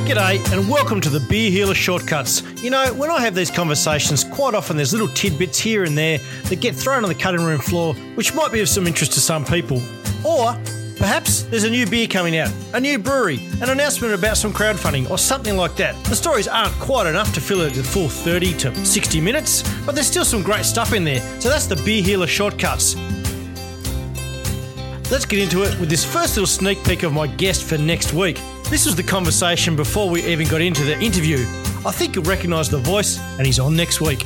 G'day and welcome to the Beer Healer Shortcuts. You know, when I have these conversations, quite often there's little tidbits here and there that get thrown on the cutting room floor, which might be of some interest to some people. Or perhaps there's a new beer coming out, a new brewery, an announcement about some crowdfunding or something like that. The stories aren't quite enough to fill it the full 30 to 60 minutes, but there's still some great stuff in there. So that's the Beer Healer Shortcuts. Let's get into it with this first little sneak peek of my guest for next week. This was the conversation before we even got into the interview. I think you'll recognise the voice, and he's on next week.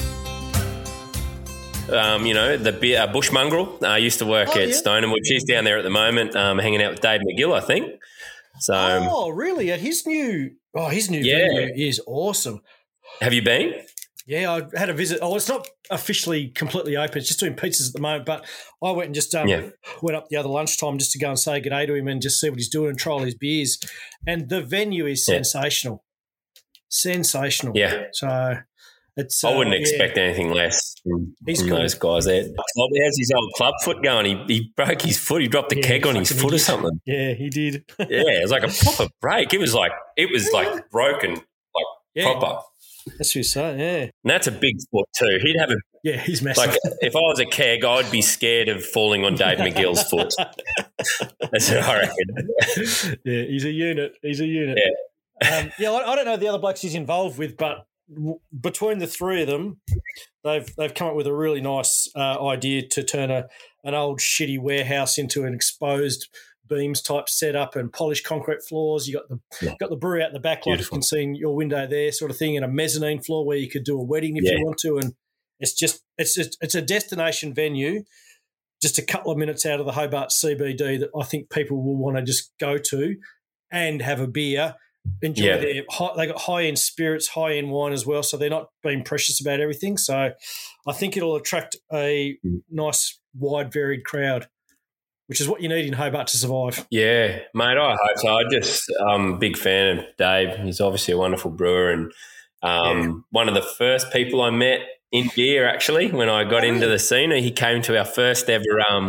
The Bush Mongrel. I used to work at Stoneham, which is down there at the moment, hanging out with Dave McGill, I think. So, really? At his new venue is awesome. Have you been? Yeah, I had a visit. Oh, it's not officially completely open. It's just doing pizzas at the moment. But I went and just went up the other lunchtime just to go and say good day to him and just see what he's doing and try all his beers. And the venue is sensational. Sensational. Yeah. So it's. I wouldn't expect anything less from those guys there. He has his old club foot going. He broke his foot. He dropped the keg on his foot or something. Yeah, he did. It was like a proper break. It was like broken, proper. That's what you say, yeah. And that's a big foot too. He'd have he's massive. Like, if I was a keg, I'd be scared of falling on Dave McGill's foot. That's what I reckon. Yeah, he's a unit. Yeah. I don't know the other blokes he's involved with, but between the three of them, they've come up with a really nice idea to turn an old shitty warehouse into an exposed beams type setup and polished concrete floors. You got the brewery out the back, like you can see in your window there, sort of thing, and a mezzanine floor where you could do a wedding if you want to. And it's a destination venue, just a couple of minutes out of the Hobart CBD that I think people will want to just go to and have a beer. Enjoy they got high end spirits, high end wine as well, so they're not being precious about everything. So I think it'll attract a nice, wide, varied crowd, which is what you need in Hobart to survive. Yeah, mate, I hope so. I'm a big fan of Dave. He's obviously a wonderful brewer and one of the first people I met in beer, actually, when I got into the scene. He came to our first ever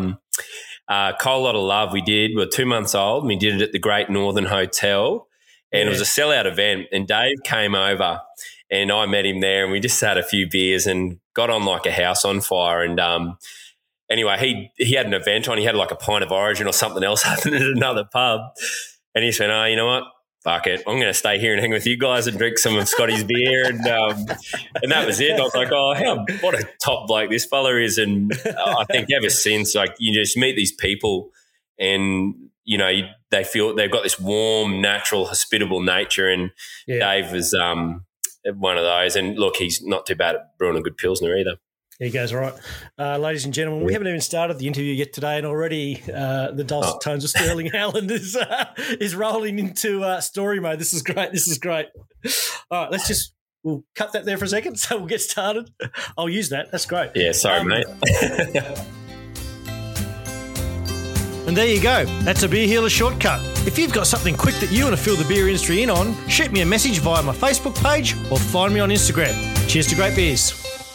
Cold Lot of Love we did. We were 2 months old and we did it at the Great Northern Hotel, and it was a sellout event, and Dave came over and I met him there and we just had a few beers and got on like a house on fire. And anyway, he had an event on. He had like a pint of Origin or something else happening at another pub. And he just went, oh, you know what? Fuck it. I'm going to stay here and hang with you guys and drink some of Scotty's beer. And that was it. And I was like, oh, what a top bloke this fella is. And I think ever since, like, you just meet these people and, you know, they feel they've got this warm, natural, hospitable nature. And Dave was one of those. And look, he's not too bad at brewing a good Pilsner either. There you go, all right. Ladies and gentlemen, we haven't even started the interview yet today, and already the dulcet tones of Sterling Howland is rolling into story mode. This is great. All right, we'll cut that there for a second, so we'll get started. I'll use that. That's great. Yeah, sorry, mate. And there you go. That's a Beer Healer Shortcut. If you've got something quick that you want to fill the beer industry in on, shoot me a message via my Facebook page or find me on Instagram. Cheers to great beers.